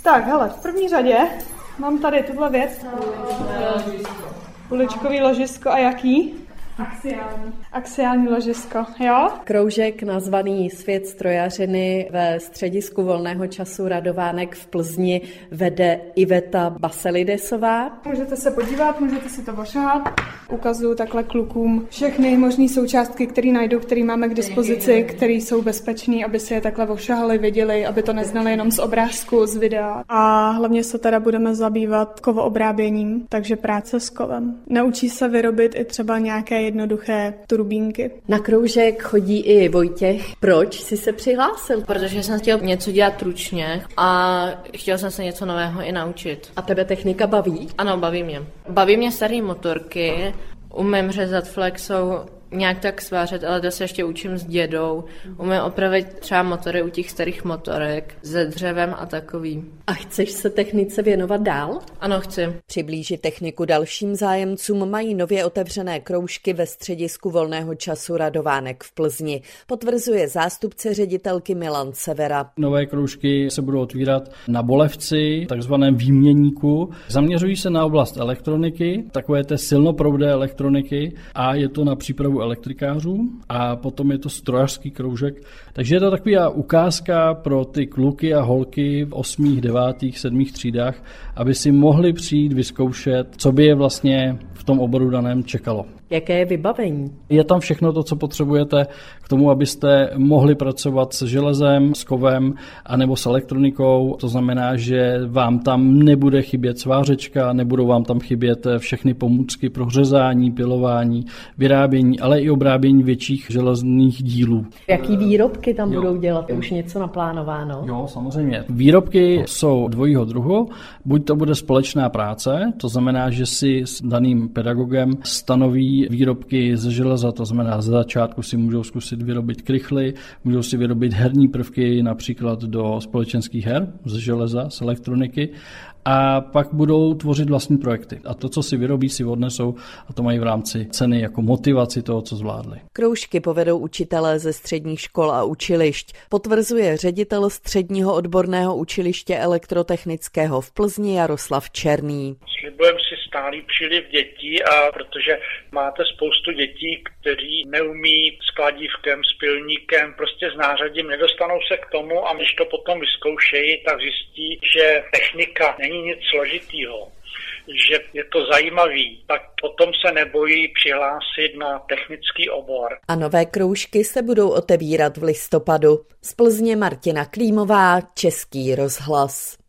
Tak, hele, v první řadě mám tady tuhle věc. Uličkový ložisko a jaký? Axiální ložisko, jo? Kroužek nazvaný Svět strojařiny ve středisku volného času Radovánek v Plzni vede Iveta Baselidesová. Můžete se podívat, můžete si to ošahat. Ukazuju takhle klukům všechny možné součástky, které najdou, které máme k dispozici, které jsou bezpečné, aby si je takhle ošahali, viděli, aby to neznali jenom z obrázku, z videa. A hlavně se teda budeme zabývat kovoobráběním, takže práce s kovem. Naučí se vyrobit i třeba nějaké jednoduché turbínky. Na kroužek chodí i Vojtěch. Proč jsi se přihlásil? Protože jsem chtěl něco dělat ručně a chtěl jsem se něco nového i naučit. A tebe technika baví? Ano, baví mě. Baví mě staré motorky, umím řezat flexou, nějak tak svářet, ale to se ještě učím s dědou. Umím opravit třeba motory u těch starých motorek se dřevem a takový. A chceš se technice věnovat dál? Ano, chci. Přiblížit techniku dalším zájemcům mají nově otevřené kroužky ve středisku volného času Radovánek v Plzni, potvrzuje zástupce ředitelky Milan Severa. Nové kroužky se budou otvírat na Bolevci, takzvaném výměníku. Zaměřují se na oblast elektroniky, takové té silnoproudé elektroniky a je to na přípravu elektrikářů a potom je to strojařský kroužek. Takže je to taková ukázka pro ty kluky a holky v 8., 9., 7. třídách, aby si mohli přijít vyzkoušet, co by je vlastně v tom oboru daném čekalo. Jaké je vybavení? Je tam všechno to, co potřebujete k tomu, abyste mohli pracovat s železem, s kovem anebo s elektronikou. To znamená, že vám tam nebude chybět svářečka, nebudou vám tam chybět všechny pomůcky pro řezání, pilování, vyrábění, ale i obrábění větších železných dílů. Jaký výrobky tam budou dělat? Je už něco naplánováno? Jo, samozřejmě. Výrobky jsou dvojího druhu. Buď to bude společná práce, to znamená, že si s daným pedagogem stanoví výrobky ze železa, to znamená, ze začátku si můžou zkusit vyrobit krychly, můžou si vyrobit herní prvky, například do společenských her ze železa, z elektroniky, a pak budou tvořit vlastní projekty. A to, co si vyrobí, si odnesou a to mají v rámci ceny jako motivaci toho, co zvládli. Kroužky povedou učitelé ze středních škol a učilišť, potvrzuje ředitel středního odborného učiliště elektrotechnického v Plzni Jaroslav Černý. Slibujeme si stálý příliv dětí, a protože máte spoustu dětí, kteří neumí s kladívkem, s pilníkem, prostě s nářadím, nedostanou se k tomu a když to potom vyzkoušejí, tak zjistí, že technika není nic složitýho, že je to zajímavý, tak potom se nebojí přihlásit na technický obor. A nové kroužky se budou otevírat v listopadu. Z Plzně Martina Klímová, Český rozhlas.